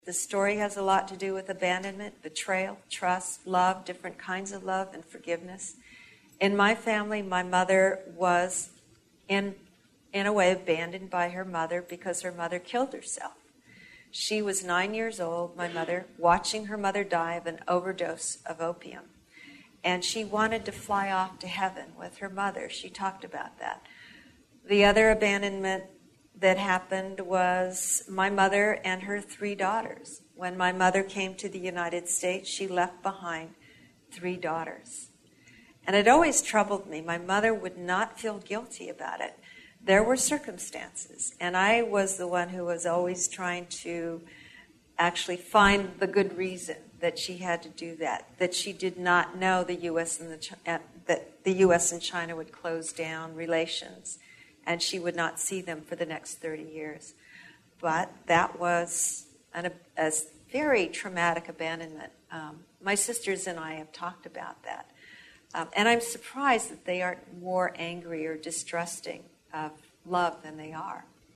The story has a lot to do with abandonment, betrayal, trust, love, different kinds of love, and forgiveness. In my family, my mother was, in a way, abandoned by her mother because her mother killed herself. She was 9 years old, my mother, watching her mother die of an overdose of opium. And she wanted to fly off to heaven with her mother. She talked about that. The other abandonment that happened was my mother and her 3 daughters. When my mother came to the United States, she left behind 3 daughters. And it always troubled me. My mother would not feel guilty about it. There were circumstances, and I was the one who was always trying to actually find the good reason that she had to do that she did not know the U.S. that the U.S. and China would close down relations, and she would not see them for the next 30 years. But that was a very traumatic abandonment. My sisters and I have talked about that. And I'm surprised that they aren't more angry or distrusting of love than they are.